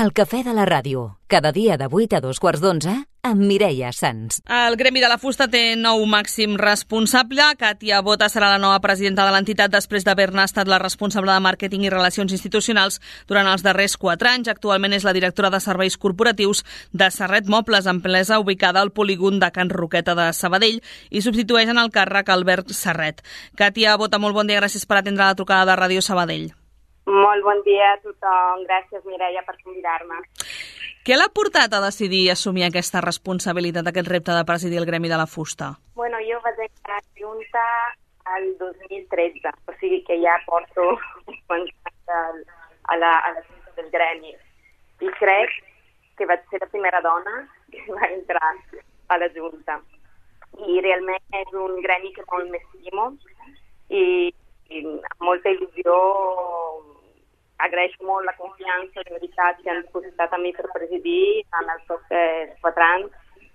El cafè de la ràdio, cada dia de 8 a 2:15, amb Mireia Sans. El Gremi de la Fusta té nou màxim responsable. Katia Bota serà la nova presidenta de l'entitat després d'haver-ne estat la responsable de màrqueting i relacions institucionals durant els darrers 4 anys. Actualment és la directora de serveis corporatius de Serret Mobles, empresa ubicada al polígon de Can Roqueta de Sabadell, i substitueix en el càrrec Albert Serret. Katia Bota, molt bon dia, gràcies per atendre la trucada de Ràdio Sabadell. Molt bon dia a tothom. Gràcies, Mireia, per convidar-me. Què l'ha portat a decidir assumir aquesta responsabilitat, aquest repte de presidir el Gremi de la Fusta? Bueno, jo vaig entrar a Junta el 2013, o sigui que ja porto a la Junta del Gremi. I crec que vaig ser la primera dona que va entrar a la Junta. I realment és un gremi que molt m'estimo i amb molta il·lusió agraeixo molt la confiança i la veritat que han depositat a mi per presidir en els propers 4 anys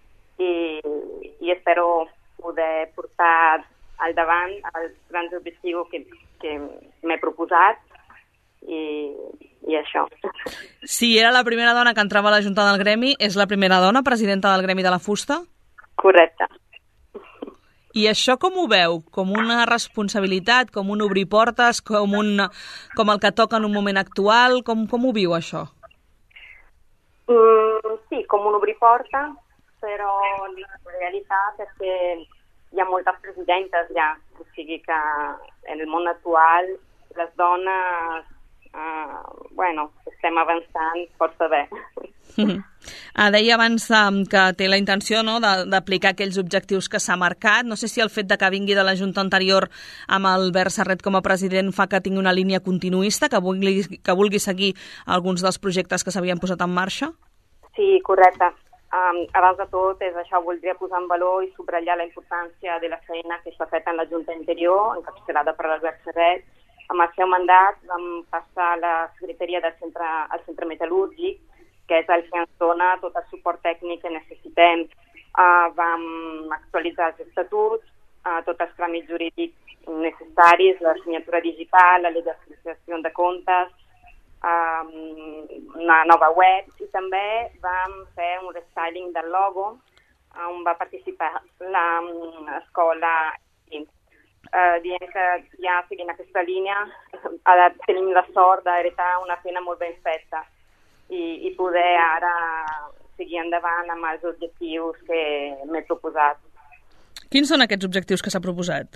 i espero poder portar al davant els grans objectius que m'he proposat i això. Si era la primera dona que entrava a la Junta del Gremi, és la primera dona presidenta del Gremi de la Fusta? Correcte. I això com ho veu? Com una responsabilitat, com un obrir portes, com el que toca en un moment actual? Com ho viu, això? Sí, com un obrir portes, però la realitat és que hi ha moltes presidentes ja. O sigui que en el món actual les dones estem avançant força bé. Deia abans que té la intenció d'aplicar aquells objectius que s'ha marcat. No sé si el fet de que vingui de la Junta anterior amb Albert Serret com a president fa que tingui una línia continuista, que vulgui seguir alguns dels projectes que s'havien posat en marxa? Sí, correcte. Abans de tot, és això, voldria posar en valor i subratllar la importància de la feina que s'ha fet en la Junta anterior, encapçalada per l'Albert Serret. Amb el seu mandat vam passar la secretaria del centre metal·lúrgic, que és el que ens dona tot el suport tècnic que necessitem. Vam actualitzar els estatuts, tots els tràmits jurídics necessaris, la signatura digital, la legalització de comptes, una nova web, i també vam fer un restyling del logo on va participar l'escola. Dient que ja seguint aquesta línia ara tenim la sort d'heretar una feina molt ben feta i poder ara seguir endavant amb els objectius que m'he proposat. Quins són aquests objectius que s'ha proposat?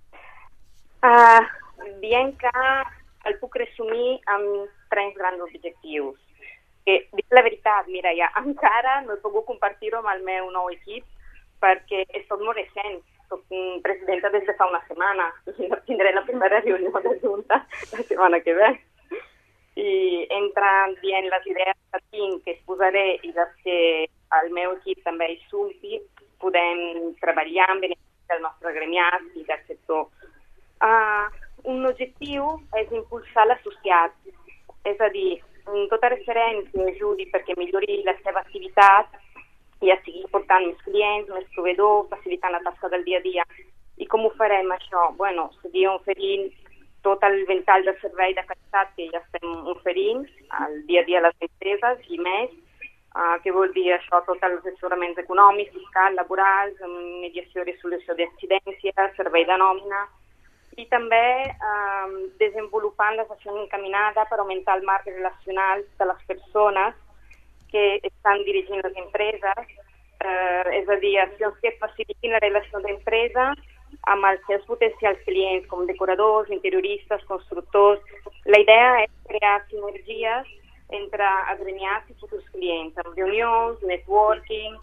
Dient que el puc resumir amb 3 grans objectius. Dic la veritat, Mireia, encara no he pogut compartir-ho amb el meu nou equip perquè és tot molt recent. Soc presidenta des de fa una setmana i tindré la primera reunió de Junta la setmana que ve. I entrant dient les idees que tinc, que exposaré i les que el meu equip també hi surti, podem treballar en benefici del nostre gremiat i del sector. Un objectiu és impulsar l'associat, és a dir, tota referent que ajudi perquè millori la seva activitat i a seguir portant més clients, més proveïdors, facilitant la tasca del dia a dia. I com ho farem, això? Bueno, seguir oferint tot el ventall de servei de qualitat que ja estem oferint al dia a dia a les empreses i més, que vol dir això, tots els assessoraments econòmics, fiscals, laborals, mediació i resolució d'incidències, servei de nòmina, i també desenvolupant les accions encaminades per augmentar el marc relacional de les persones que estan dirigint les empreses, és a dir, accions que facilitin la relació d'empresa amb els seus potencials clients, com decoradors, interioristes, constructors. La idea és crear sinergies entre agremiats i futurs clients, amb reunions, networking.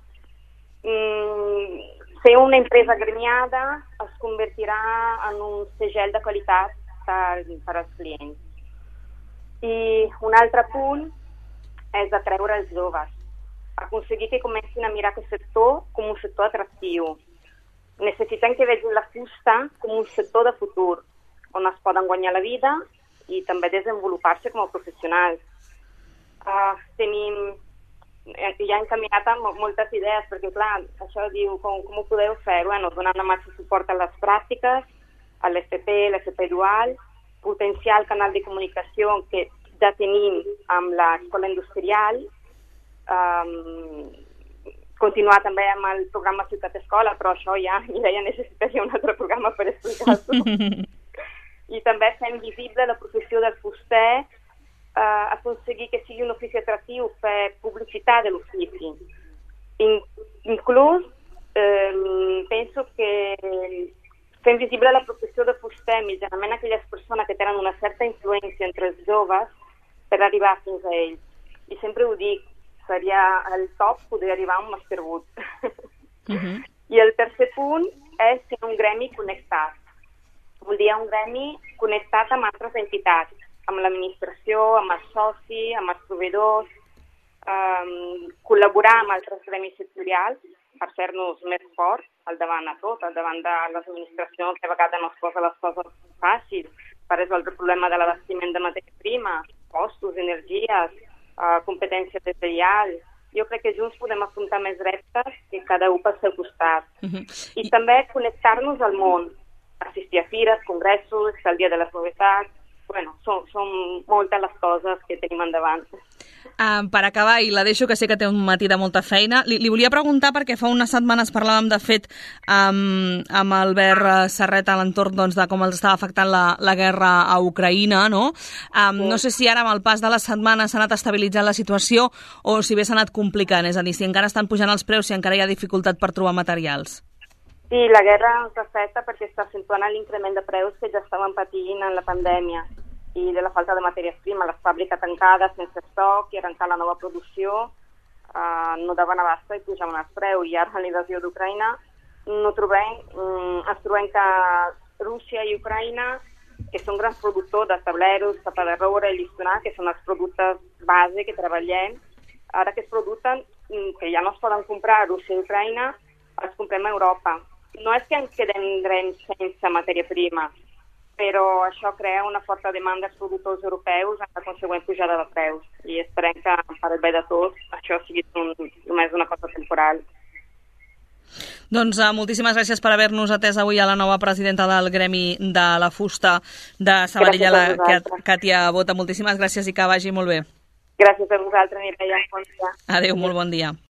Ser una empresa agremiada es convertirà en un segell de qualitat per als clients. I un altre punt és atreure els joves, aconseguir que comencin a mirar aquest sector com un sector atractiu. Necessitem que vegin la fusta com un sector de futur, on es poden guanyar la vida i també desenvolupar-se com a professionals. Tenim ja encaminat amb moltes idees, perquè clar, això diu, com ho podeu fer? Bueno, donant el màxim suport a les pràctiques, a l'FP dual, potenciar el canal de comunicació que ja tenim amb l'escola industrial, continuar també amb el programa Ciutat Escola, però això ja necessitaria un altre programa per explicar-ho. I també fem visible la professió del fuster, aconseguir que sigui un ofici atractiu, fer publicitat de l'ofici. Inclús penso que fem visible la professió de fuster mitjanament aquelles persones que tenen una certa influència entre els joves per arribar fins a ells. I sempre ho dic, seria el top poder arribar a un Màster Boot. I el tercer punt és ser un gremi connectat. Vol dir un gremi connectat amb altres entitats, amb l'administració, amb els socis, amb els proveïdors, col·laborar amb altres gremis sectorials per fer-nos més forts al davant de tot, al davant de l'administració, que a vegades no es posa les coses fàcils per resoldre el problema de l'abastiment de matèria prima, costos, energies, competències deslleials. Jo crec que junts podem afrontar més reptes que cada un pel seu costat. I també connectar-nos al món, assistir a fires, congressos, estar al dia de les novetats. Bueno, són moltes les coses que tenim endavant. Per acabar, i la deixo, que sé que té un matí de molta feina, li volia preguntar, perquè fa unes setmanes parlàvem, de fet, amb Albert Serret a l'entorn de com els estava afectant la guerra a Ucraïna, no? No sé si ara, amb el pas de les setmanes, s'ha anat estabilitzant la situació o si bé s'ha anat complicant, és a dir, si encara estan pujant els preus, si encara hi ha dificultat per trobar materials. Sí, la guerra ens afecta perquè està accentuant l'increment de preus que ja estaven patint en la pandèmia i de la falta de matèries primes, les fàbriques tancades sense estoc i arrencar la nova producció no daven abasta i pujaven els preus. I ara, en l'invasió d'Ucraïna, ens trobem que Rússia i Ucraïna, que són grans productors de tableros, tapa de roure i llistonat, que són els productes base que treballem, ara que es producten, que ja no es poden comprar a Rússia i Ucraïna, els comprem a Europa. No és que ens quedem sense matèria prima, però això crea una forta demanda dels productors europeus amb la consegüent pujada de preus. I esperem que, per el bé de tots, això sigui només una cosa temporal. Doncs moltíssimes gràcies per haver-nos atès avui a la nova presidenta del Gremi de la Fusta de Sabadell, la Càtia Bota. Moltíssimes gràcies i que vagi molt bé. Gràcies a vosaltres, Mireia. Bon dia. Adéu, molt bon dia.